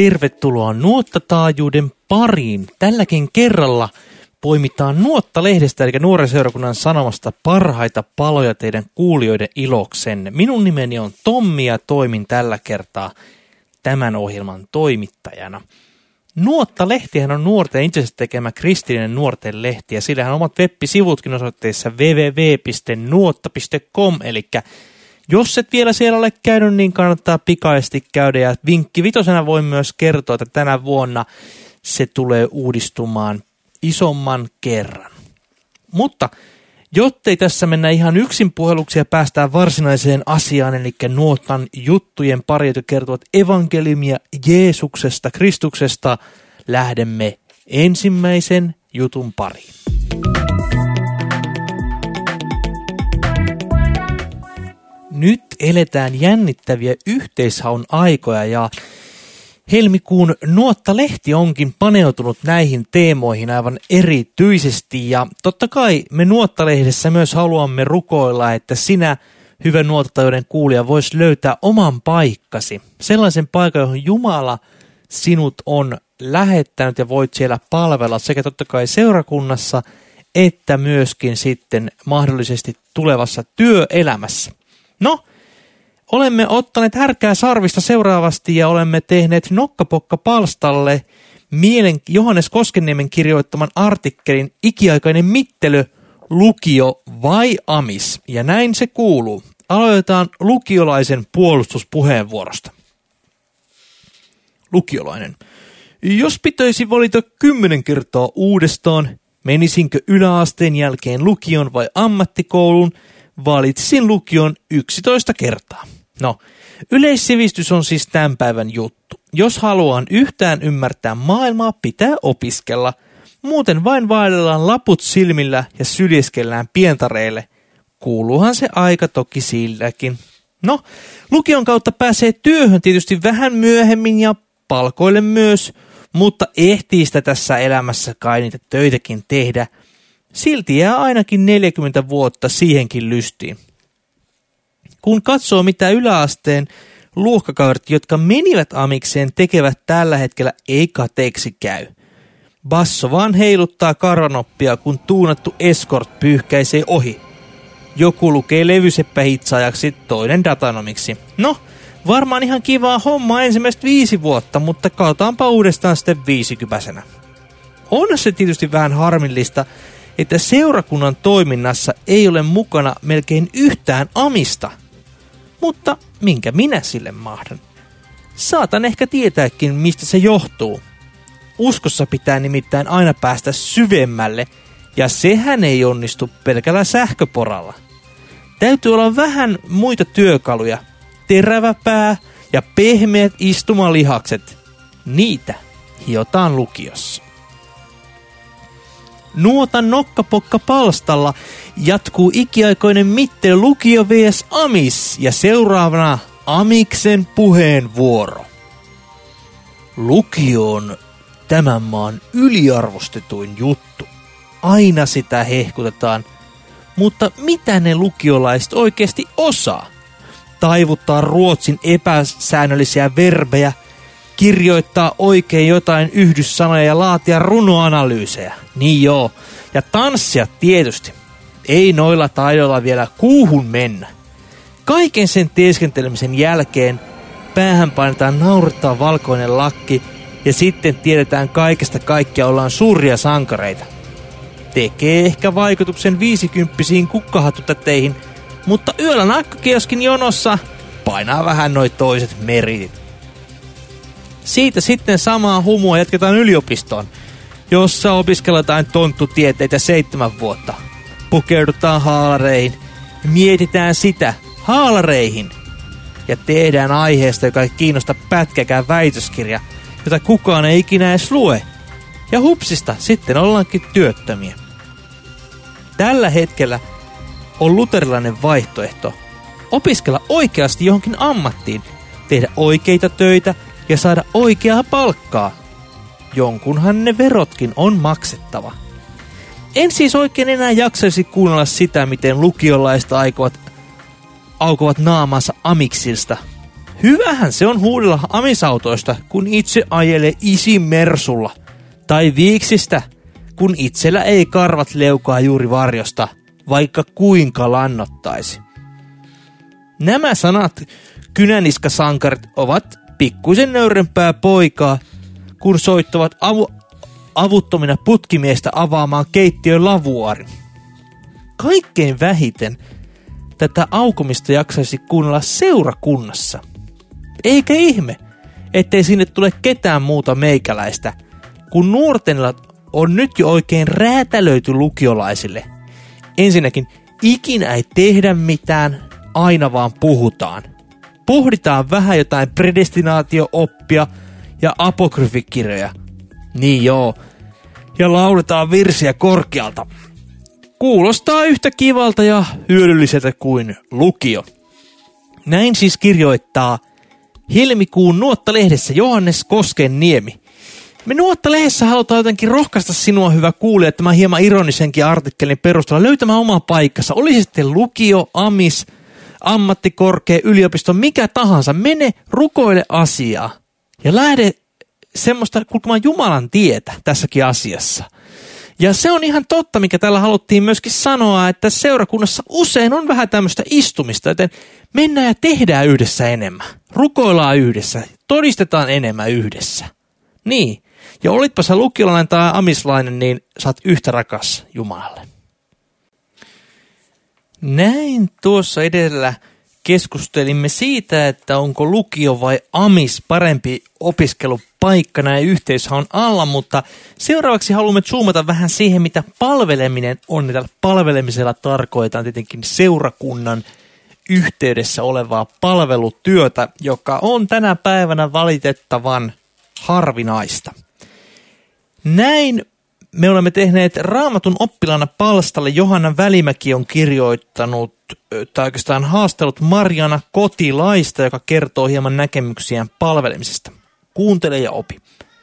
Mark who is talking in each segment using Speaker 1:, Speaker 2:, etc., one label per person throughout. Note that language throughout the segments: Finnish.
Speaker 1: tervetuloa Nuottataajuuden pariin. Tälläkin kerralla poimitaan Nuotta-lehdestä, eli Nuoren seurakunnan sanomasta, parhaita paloja teidän kuulijoiden iloksenne. Minun nimeni on Tommi ja toimin tällä kertaa tämän ohjelman toimittajana. Nuotta-lehtihän on nuorten itsensä tekemä kristillinen nuorten lehti, ja sillähän on omat web-sivutkin osoitteessa www.nuotta.com, eli jos et vielä siellä ole käynyt, niin kannattaa pikaisesti käydä, ja vinkki vitosena voin myös kertoa, että tänä vuonna se tulee uudistumaan isomman kerran. Mutta jottei tässä mennä ihan yksin puheluksi ja päästään varsinaiseen asiaan, eli Nuotan juttujen pari, jotka kertovat evankeliumia Jeesuksesta, Kristuksesta, lähdemme ensimmäisen jutun pariin. Nyt eletään jännittäviä yhteishaun aikoja ja helmikuun Nuotta-lehti onkin paneutunut näihin teemoihin aivan erityisesti, ja totta kai me Nuotta-lehdessä myös haluamme rukoilla, että sinä, hyvä Nuottatajuuden kuulija, voisi löytää oman paikkasi, sellaisen paikan, johon Jumala sinut on lähettänyt ja voit siellä palvella sekä totta kai seurakunnassa että myöskin sitten mahdollisesti tulevassa työelämässä. No, olemme ottaneet härkää sarvista seuraavasti ja olemme tehneet Nokkapokka-palstalle Johannes Koskenniemen kirjoittaman artikkelin Ikiaikainen mittelö, lukio vai amis? Ja näin se kuuluu. Aloitetaan lukiolaisen puolustuspuheenvuorosta. Lukiolainen. Jos pitäisi valita 10 kertaa uudestaan, menisinkö yläasteen jälkeen lukion vai ammattikouluun, valitsin lukion 11 kertaa. No, yleissivistys on siis tämän päivän juttu. Jos haluan yhtään ymmärtää maailmaa, pitää opiskella. Muuten vain vaelletaan laput silmillä ja syljeskellään pientareille. Kuuluuhan se aika toki silläkin. No, lukion kautta pääsee työhön tietysti vähän myöhemmin ja palkoille myös, mutta ehtii sitä tässä elämässä kai niitä töitäkin tehdä. Silti jää ainakin 40 vuotta siihenkin lystiin. Kun katsoo, mitä yläasteen luokkakaverit, jotka menivät amikseen, tekevät tällä hetkellä, ei kateeksi käy. Basso vaan heiluttaa karvanoppia, kun tuunattu escort pyyhkäisee ohi. Joku lukee levyseppähitsaajaksi, toinen datanomiksi. No, varmaan ihan kivaa hommaa ensimmäistä 5 vuotta, mutta katsotaanpa uudestaan sitten 50-vuotiaana. On se tietysti vähän harmillista, että seurakunnan toiminnassa ei ole mukana melkein yhtään amista. Mutta minkä minä sille mahdan? Saatan ehkä tietääkin, mistä se johtuu. Uskossa pitää nimittäin aina päästä syvemmälle, ja sehän ei onnistu pelkällä sähköporalla. Täytyy olla vähän muita työkaluja. Terävä pää ja pehmeät istumalihakset. Niitä hiotaan lukiossa. Nuotan Nokkapokka-palstalla jatkuu ikiaikoinen mittely, lukio vs. amis, ja seuraavana amiksen puheenvuoro. Lukio on tämän maan yliarvostetuin juttu. Aina sitä hehkutetaan, mutta mitä ne lukiolaiset oikeasti osaa? Taivuttaa ruotsin epäsäännöllisiä verbejä, kirjoittaa oikein jotain yhdyssanoja ja laatia runoanalyysejä. Niin joo, ja tanssia tietysti. Ei noilla taidoilla vielä kuuhun mennä. Kaiken sen teeskentelemisen jälkeen päähän painetaan naurettava valkoinen lakki ja sitten tiedetään kaikesta kaikkia, ollaan suuria sankareita. Tekee ehkä vaikutuksen 50-vuotiaisiin kukkahatutäteihin, mutta yöllä nakkakioskin jonossa painaa vähän noi toiset meritit. Siitä sitten samaa humua jatketaan yliopistoon, jossa opiskellaan tonttutieteitä 7 vuotta. Pukeudutaan haalareihin, mietitään sitä haalareihin ja tehdään aiheesta, joka ei kiinnosta pätkäkään väitöskirja, jota kukaan ei ikinä edes lue. Ja hupsista sitten ollaankin työttömiä. Tällä hetkellä on luterilainen vaihtoehto opiskella oikeasti johonkin ammattiin, tehdä oikeita töitä ja saada oikeaa palkkaa. Jonkunhan ne verotkin on maksettava. En siis oikein enää jaksaisi kuunnella sitä, miten lukiolaiset aikovat naamansa amiksilta. Hyvähän se on huudella amisautoista, kun itse ajelee isin Mersulla. Tai viiksistä, kun itsellä ei karvat leukaa juuri varjosta, vaikka kuinka lannottaisi. Nämä sanat kynäniskasankarit ovat pikkuisen nöyrempää poikaa, kun soittavat avuttomina putkimiestä avaamaan keittiön lavuaarin. Kaikkein vähiten tätä aukomista jaksaisi kuunnella seurakunnassa. Eikä ihme, ettei sinne tule ketään muuta meikäläistä, kun nuortenilla on nyt jo oikein räätälöity lukiolaisille. Ensinnäkin, ikinä ei tehdä mitään, aina vaan puhutaan. Pohditaan vähän jotain predestinaatio-oppia ja apokryfikirjoja. Niin joo, ja lauletaan virsiä korkealta. Kuulostaa yhtä kivalta ja hyödylliseltä kuin lukio. Näin siis kirjoittaa helmikuun Nuotta-lehdessä Johannes Koskenniemi. Me Nuotta-lehdessä halutaan jotenkin rohkaista sinua, hyvä kuulija, tämän hieman ironisenkin artikkelin perusteella löytämään oma paikkansa. Oli se sitten lukio, amis, ammattikorkea, yliopisto, mikä tahansa. Mene, rukoile asiaa ja lähde semmoista kulkemaan Jumalan tietä tässäkin asiassa. Ja se on ihan totta, mikä täällä haluttiin myöskin sanoa, että seurakunnassa usein on vähän tämmöistä istumista, joten mennään ja tehdään yhdessä enemmän. Rukoillaan yhdessä, todistetaan enemmän yhdessä. Niin, ja olitpa sä lukiolainen tai amislainen, niin sä oot yhtä rakas Jumalalle. Näin tuossa edellä keskustelimme siitä, että onko lukio vai amis parempi opiskelupaikka, näin yhteisö on alla, mutta seuraavaksi haluamme zoomata vähän siihen, mitä palveleminen on. Ja tällä palvelemisella tarkoitan tietenkin seurakunnan yhteydessä olevaa palvelutyötä, joka on tänä päivänä valitettavan harvinaista. Näin me olemme tehneet Raamatun oppilaana palstalle. Johanna Välimäki on kirjoittanut tai oikeastaan haastellut Marjana Kotilaista, joka kertoo hieman näkemyksiään palvelemisesta. Kuuntele ja opi.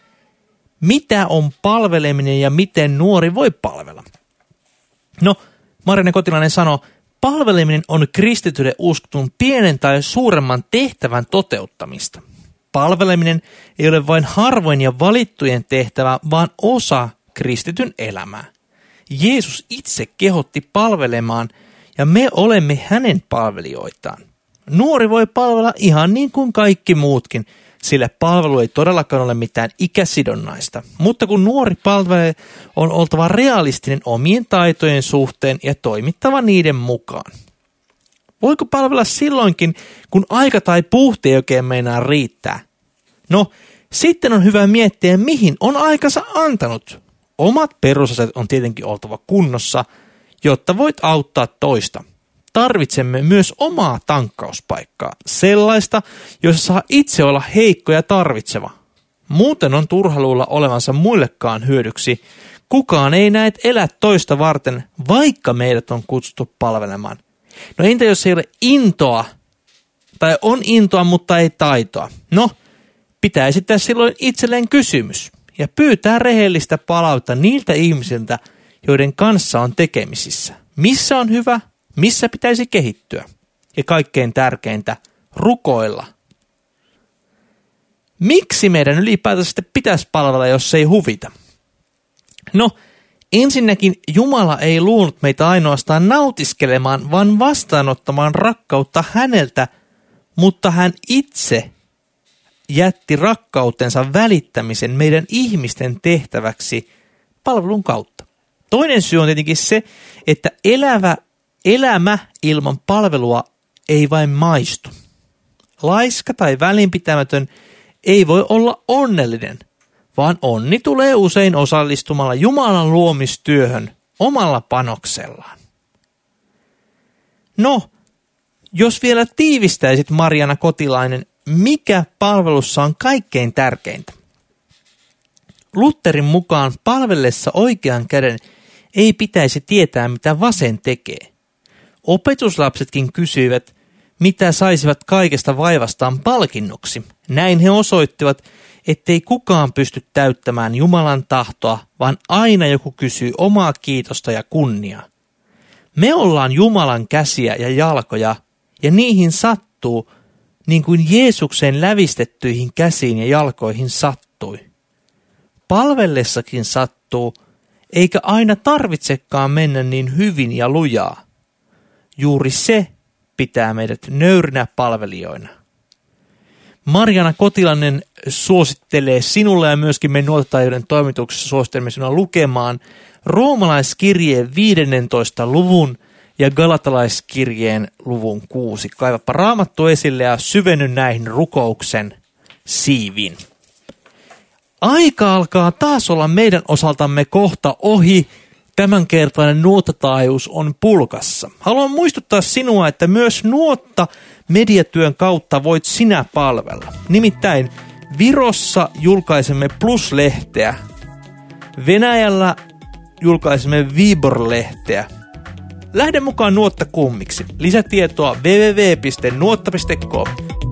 Speaker 1: Mitä on palveleminen ja miten nuori voi palvella? No, Marjana Kotilainen sanoo, palveleminen on kristitylle uskotun pienen tai suuremman tehtävän toteuttamista. Palveleminen ei ole vain harvoin ja valittujen tehtävä, vaan osa kristityn elämää. Jeesus itse kehotti palvelemaan ja me olemme hänen palvelijoitaan. Nuori voi palvella ihan niin kuin kaikki muutkin, sillä palvelu ei todellakaan ole mitään ikäsidonnaista. Mutta kun nuori palvelee, on oltava realistinen omien taitojen suhteen ja toimittava niiden mukaan. Voiko palvella silloinkin, kun aika tai puhti ei oikein meinaa riittää? No, sitten on hyvä miettiä, mihin on aikansa antanut. Omat perusasiat on tietenkin oltava kunnossa, jotta voit auttaa toista. Tarvitsemme myös omaa tankkauspaikkaa, sellaista, jossa saa itse olla heikko ja tarvitseva. Muuten on turha luulla olevansa muillekaan hyödyksi. Kukaan ei näet elä toista varten, vaikka meidät on kutsuttu palvelemaan. No entä jos ei ole intoa, tai on intoa, mutta ei taitoa? No, pitää esittää silloin itselleen kysymys ja pyytää rehellistä palautta niiltä ihmisiltä, joiden kanssa on tekemisissä. Missä on hyvä, missä pitäisi kehittyä? Ja kaikkein tärkeintä, rukoilla. Miksi meidän ylipäätänsä sitten pitäisi palvella, jos ei huvita? No, ensinnäkin Jumala ei luonut meitä ainoastaan nautiskelemaan, vaan vastaanottamaan rakkautta häneltä, mutta hän itse jätti rakkautensa välittämisen meidän ihmisten tehtäväksi palvelun kautta. Toinen syy on tietenkin se, että elämä ilman palvelua ei vain maistu. Laiska tai välinpitämätön ei voi olla onnellinen, vaan onni tulee usein osallistumalla Jumalan luomistyöhön omalla panoksellaan. No, jos vielä tiivistäisit Marjana Kotilainen, mikä palvelussa on kaikkein tärkeintä? Lutherin mukaan palvellessa oikean käden ei pitäisi tietää, mitä vasen tekee. Opetuslapsetkin kysyivät, mitä saisivat kaikesta vaivastaan palkinnoksi. Näin he osoittivat, ettei kukaan pysty täyttämään Jumalan tahtoa, vaan aina joku kysyy omaa kiitosta ja kunniaa. Me ollaan Jumalan käsiä ja jalkoja, ja niihin sattuu niin kuin Jeesuksen lävistettyihin käsiin ja jalkoihin sattui. Palvellessakin sattuu, eikä aina tarvitsekaan mennä niin hyvin ja lujaa. Juuri se pitää meidät nöyrinä palvelijoina. Marjana Kotilainen suosittelee sinulle ja myöskin meidän Nuotatajuuden toimituksessa suosittelemme sinua lukemaan Roomalaiskirjeen 15. luvun ja Galatalaiskirjeen luvun 6. Kaivapa Raamattu esille ja syvenny näihin rukouksen siiviin. Aika alkaa taas olla meidän osaltamme kohta ohi. Tämänkertainen nuottataajuus on pulkassa. Haluan muistuttaa sinua, että myös nuotta mediatyön kautta voit sinä palvella. Nimittäin Virossa julkaisemme Plus-lehteä. Venäjällä julkaisemme Vibor-lehteä. Lähde mukaan nuottakummiksi. Lisätietoa www.nuotta.com.